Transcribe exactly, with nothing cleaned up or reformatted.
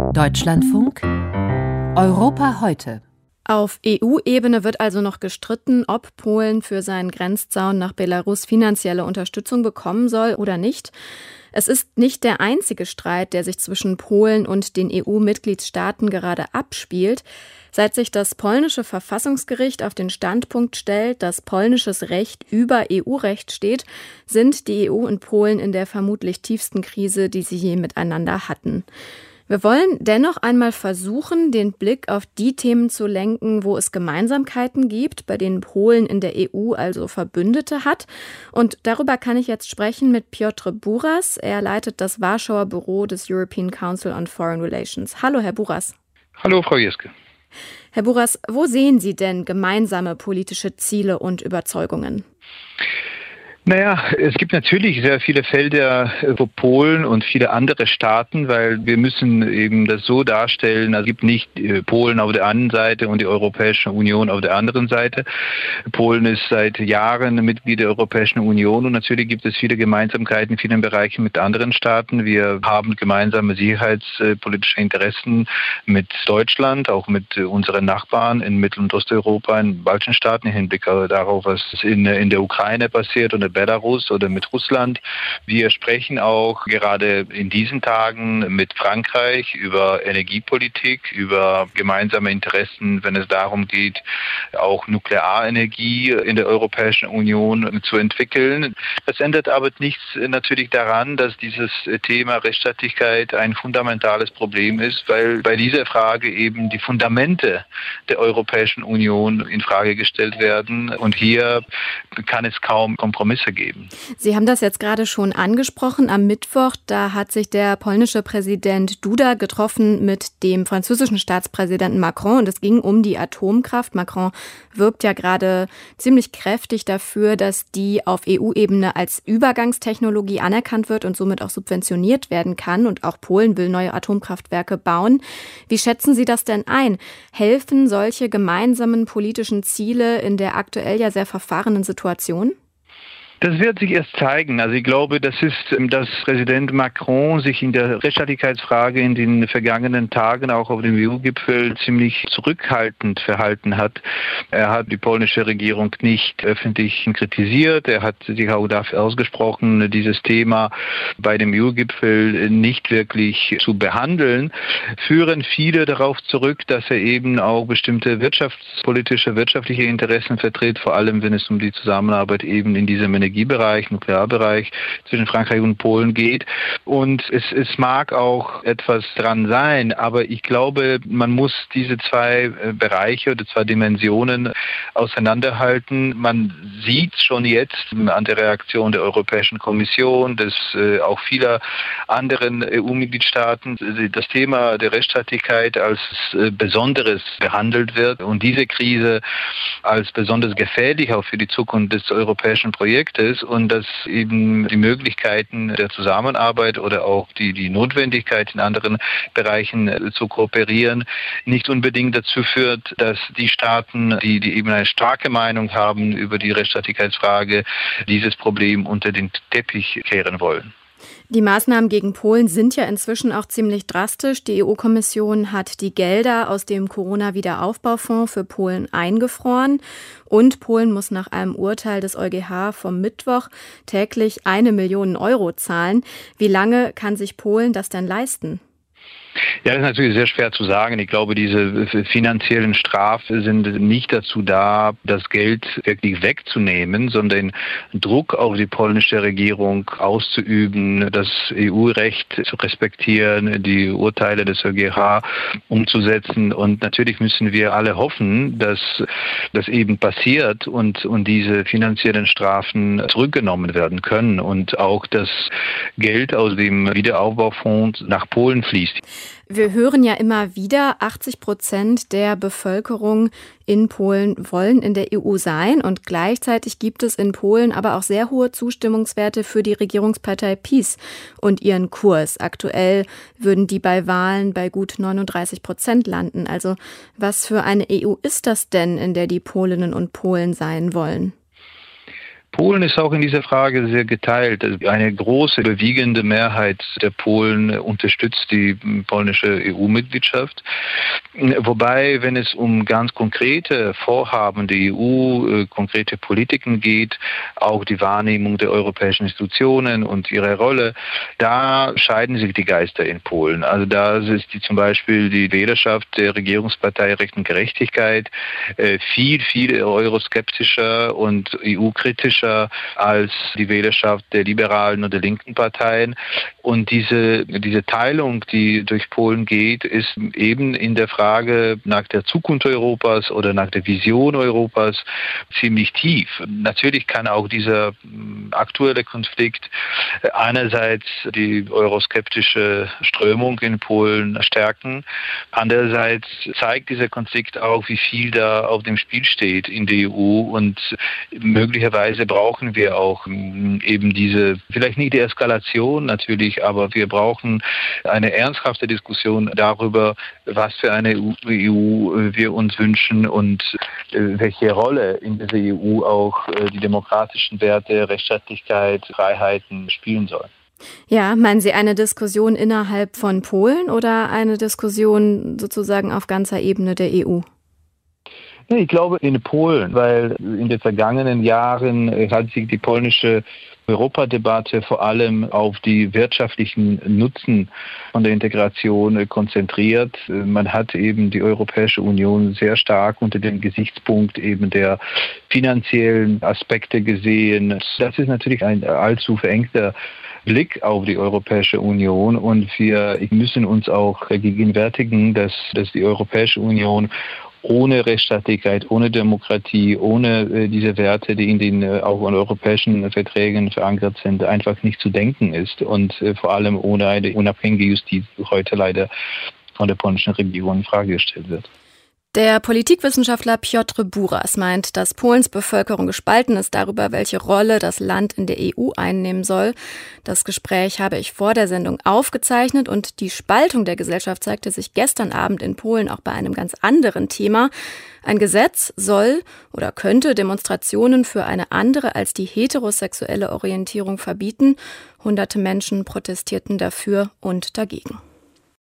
Deutschlandfunk Europa heute. Auf E U-Ebene wird also noch gestritten, ob Polen für seinen Grenzzaun nach Belarus finanzielle Unterstützung bekommen soll oder nicht. Es ist nicht der einzige Streit, der sich zwischen Polen und den E U-Mitgliedstaaten gerade abspielt. Seit sich das polnische Verfassungsgericht auf den Standpunkt stellt, dass polnisches Recht über E U-Recht steht, sind die E U und Polen in der vermutlich tiefsten Krise, die sie je miteinander hatten. Wir wollen dennoch einmal versuchen, den Blick auf die Themen zu lenken, wo es Gemeinsamkeiten gibt, bei denen Polen in der E U also Verbündete hat. Und darüber kann ich jetzt sprechen mit Piotr Buras. Er leitet das Warschauer Büro des European Council on Foreign Relations. Hallo, Herr Buras. Hallo, Frau Jeske. Herr Buras, wo sehen Sie denn gemeinsame politische Ziele und Überzeugungen? Naja, es gibt natürlich sehr viele Felder für Polen und viele andere Staaten, weil wir müssen eben das so darstellen, es gibt nicht Polen auf der einen Seite und die Europäische Union auf der anderen Seite. Polen ist seit Jahren Mitglied der Europäischen Union und natürlich gibt es viele Gemeinsamkeiten in vielen Bereichen mit anderen Staaten. Wir haben gemeinsame sicherheitspolitische Interessen mit Deutschland, auch mit unseren Nachbarn in Mittel- und Osteuropa, in baltischen Staaten, im Hinblick darauf, was in, in der Ukraine passiert und Belarus oder mit Russland. Wir sprechen auch gerade in diesen Tagen mit Frankreich über Energiepolitik, über gemeinsame Interessen, wenn es darum geht, auch Nuklearenergie in der Europäischen Union zu entwickeln. Das ändert aber nichts natürlich daran, dass dieses Thema Rechtsstaatlichkeit ein fundamentales Problem ist, weil bei dieser Frage eben die Fundamente der Europäischen Union in Frage gestellt werden. Und hier kann es kaum Kompromisse geben. Sie haben das jetzt gerade schon angesprochen. Am Mittwoch, da hat sich der polnische Präsident Duda getroffen mit dem französischen Staatspräsidenten Macron und es ging um die Atomkraft. Macron wirbt ja gerade ziemlich kräftig dafür, dass die auf E U-Ebene als Übergangstechnologie anerkannt wird und somit auch subventioniert werden kann. Und auch Polen will neue Atomkraftwerke bauen. Wie schätzen Sie das denn ein? Helfen solche gemeinsamen politischen Ziele in der aktuell ja sehr verfahrenen Situation? Das wird sich erst zeigen. Also ich glaube, das ist, dass Präsident Macron sich in der Rechtsstaatlichkeitsfrage in den vergangenen Tagen auch auf dem E U-Gipfel ziemlich zurückhaltend verhalten hat. Er hat die polnische Regierung nicht öffentlich kritisiert. Er hat sich auch dafür ausgesprochen, dieses Thema bei dem E U-Gipfel nicht wirklich zu behandeln. Führen viele darauf zurück, dass er eben auch bestimmte wirtschaftspolitische, wirtschaftliche Interessen vertritt, vor allem wenn es um die Zusammenarbeit eben in diesem Energiebereich, Nuklearbereich zwischen Frankreich und Polen geht. Und es, es mag auch etwas dran sein, aber ich glaube, man muss diese zwei Bereiche oder zwei Dimensionen auseinanderhalten. Man sieht schon jetzt an der Reaktion der Europäischen Kommission, des äh, auch vieler anderen E U-Mitgliedstaaten, das Thema der Rechtsstaatlichkeit als äh, Besonderes behandelt wird und diese Krise als besonders gefährlich auch für die Zukunft des europäischen Projektes und dass eben die Möglichkeiten der Zusammenarbeit oder auch die, die Notwendigkeit in anderen Bereichen äh, zu kooperieren nicht unbedingt dazu führt, dass die Staaten, die, die eben eine starke Meinung haben über die Rechtsstaatlichkeitsfrage, dieses Problem unter den Teppich kehren wollen. Die Maßnahmen gegen Polen sind ja inzwischen auch ziemlich drastisch. Die E U-Kommission hat die Gelder aus dem Corona-Wiederaufbaufonds für Polen eingefroren. Und Polen muss nach einem Urteil des EuGH vom Mittwoch täglich eine Million Euro zahlen. Wie lange kann sich Polen das denn leisten? Ja, das ist natürlich sehr schwer zu sagen. Ich glaube, diese finanziellen Strafen sind nicht dazu da, das Geld wirklich wegzunehmen, sondern Druck auf die polnische Regierung auszuüben, das E U-Recht zu respektieren, die Urteile des EuGH umzusetzen. Und natürlich müssen wir alle hoffen, dass das eben passiert und, und diese finanziellen Strafen zurückgenommen werden können und auch das Geld aus dem Wiederaufbaufonds nach Polen fließt. Wir hören ja immer wieder, achtzig Prozent der Bevölkerung in Polen wollen in der E U sein und gleichzeitig gibt es in Polen aber auch sehr hohe Zustimmungswerte für die Regierungspartei PiS und ihren Kurs. Aktuell würden die bei Wahlen bei gut neununddreißig Prozent landen. Also was für eine E U ist das denn, in der die Polinnen und Polen sein wollen? Polen ist auch in dieser Frage sehr geteilt. Eine große, überwiegende Mehrheit der Polen unterstützt die polnische E U-Mitgliedschaft. Wobei, wenn es um ganz konkrete Vorhaben der E U, konkrete Politiken geht, auch die Wahrnehmung der europäischen Institutionen und ihre Rolle, da scheiden sich die Geister in Polen. Also da ist die, zum Beispiel die Wählerschaft der Regierungspartei Recht und Gerechtigkeit viel, viel euroskeptischer und E U-kritischer als die Wählerschaft der liberalen und der linken Parteien. Und diese, diese Teilung, die durch Polen geht, ist eben in der Frage nach der Zukunft Europas oder nach der Vision Europas ziemlich tief. Natürlich kann auch dieser aktuelle Konflikt einerseits die euroskeptische Strömung in Polen stärken. Andererseits zeigt dieser Konflikt auch, wie viel da auf dem Spiel steht in der E U und möglicherweise brauchen wir auch eben diese, vielleicht nicht die Eskalation natürlich, aber wir brauchen eine ernsthafte Diskussion darüber, was für eine E U wir uns wünschen und welche Rolle in dieser E U auch die demokratischen Werte, Rechtsstaatlichkeit, Freiheiten spielen sollen. Ja, meinen Sie eine Diskussion innerhalb von Polen oder eine Diskussion sozusagen auf ganzer Ebene der E U? Ich glaube in Polen, weil in den vergangenen Jahren hat sich die polnische Europadebatte vor allem auf die wirtschaftlichen Nutzen von der Integration konzentriert. Man hat eben die Europäische Union sehr stark unter dem Gesichtspunkt eben der finanziellen Aspekte gesehen. Das ist natürlich ein allzu verengter Blick auf die Europäische Union und wir müssen uns auch vergegenwärtigen, dass, dass die Europäische Union ohne Rechtsstaatlichkeit, ohne Demokratie, ohne äh, diese Werte, die in den äh, auch in europäischen Verträgen verankert sind, einfach nicht zu denken ist und äh, vor allem ohne eine unabhängige Justiz, die heute leider von der polnischen Regierung in Frage gestellt wird. Der Politikwissenschaftler Piotr Buras meint, dass Polens Bevölkerung gespalten ist darüber, welche Rolle das Land in der E U einnehmen soll. Das Gespräch habe ich vor der Sendung aufgezeichnet und die Spaltung der Gesellschaft zeigte sich gestern Abend in Polen auch bei einem ganz anderen Thema. Ein Gesetz soll oder könnte Demonstrationen für eine andere als die heterosexuelle Orientierung verbieten. Hunderte Menschen protestierten dafür und dagegen.